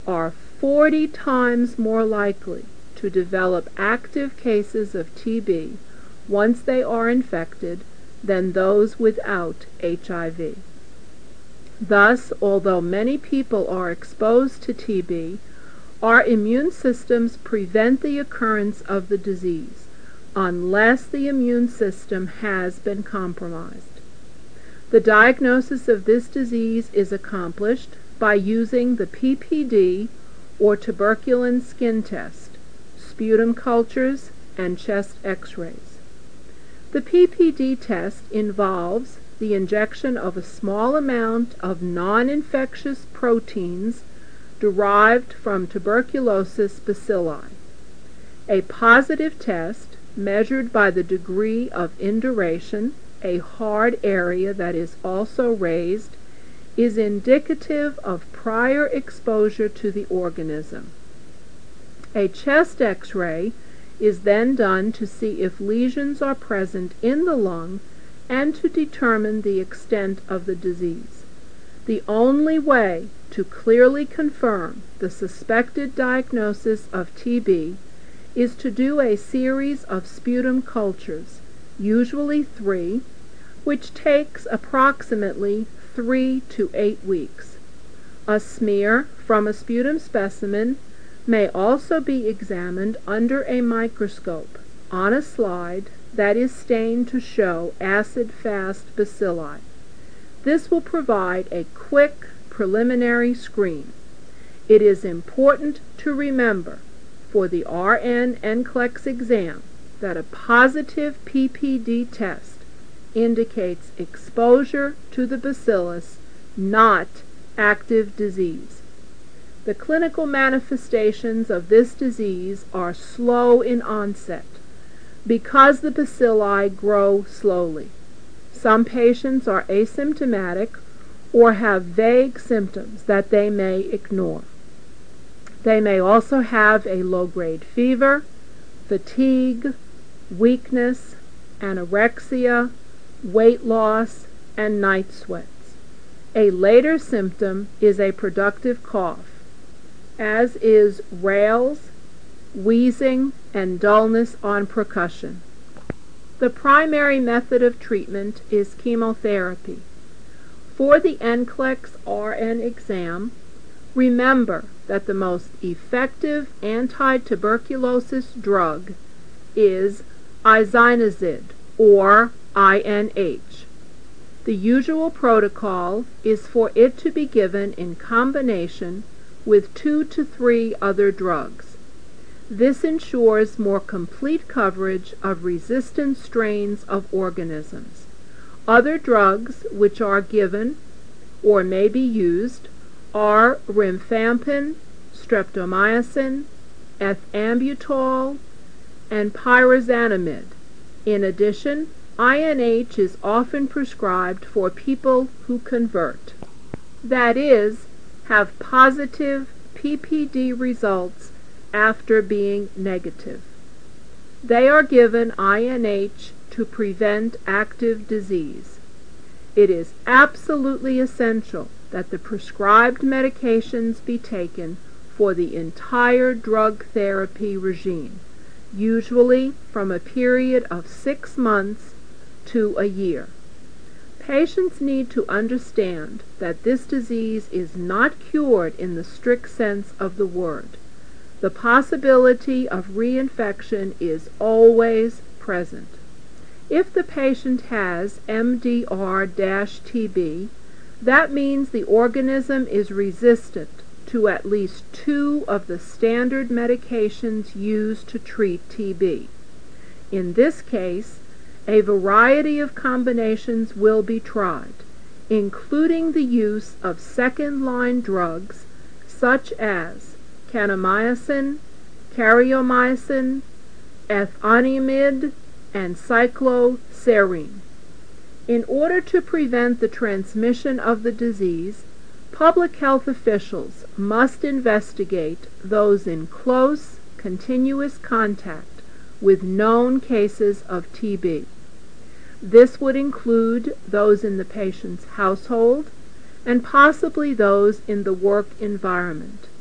are 40 times more likely to develop active cases of TB once they are infected than those without HIV. Thus, although many people are exposed to TB, our immune systems prevent the occurrence of the disease unless the immune system has been compromised. The diagnosis of this disease is accomplished by using the PPD or tuberculin skin test, sputum cultures, and chest x-rays. The PPD test involves the injection of a small amount of non-infectious proteins derived from tuberculosis bacilli. A positive test, measured by the degree of induration, a hard area that is also raised, is indicative of prior exposure to the organism. A chest x-ray is then done to see if lesions are present in the lung and to determine the extent of the disease. The only way to clearly confirm the suspected diagnosis of TB is to do a series of sputum cultures, usually 3, which takes approximately 3 to 8 weeks. A smear from a sputum specimen may also be examined under a microscope on a slide that is stained to show acid-fast bacilli. This will provide a quick preliminary screen. It is important to remember for the RN NCLEX exam that a positive PPD test indicates exposure to the bacillus, not active disease. The clinical manifestations of this disease are slow in onset because the bacilli grow slowly. Some patients are asymptomatic or have vague symptoms that they may ignore. They may also have a low-grade fever, fatigue, weakness, anorexia, weight loss, and night sweats. A later symptom is a productive cough, as is rales, wheezing, and dullness on percussion. The primary method of treatment is chemotherapy. For the NCLEX RN exam, remember that the most effective anti-tuberculosis drug is isoniazid, or INH. The usual protocol is for it to be given in combination with 2 to 3 other drugs. This ensures more complete coverage of resistant strains of organisms. Other drugs which are given or may be used are rifampin, streptomycin, ethambutol, and pyrazanamide. In addition, INH is often prescribed for people who convert, that is, have positive PPD results after being negative. They are given INH to prevent active disease. It is absolutely essential that the prescribed medications be taken for the entire drug therapy regime, usually from a period of 6 months to a year. Patients need to understand that this disease is not cured in the strict sense of the word. The possibility of reinfection is always present. If the patient has MDR-TB, that means the organism is resistant to at least 2 of the standard medications used to treat TB. In this case, a variety of combinations will be tried, including the use of second-line drugs such as kanamycin, cariomycin, ethonimide, and cycloserine. In order to prevent the transmission of the disease, public health officials must investigate those in close, continuous contact with known cases of TB. This would include those in the patient's household and possibly those in the work environment.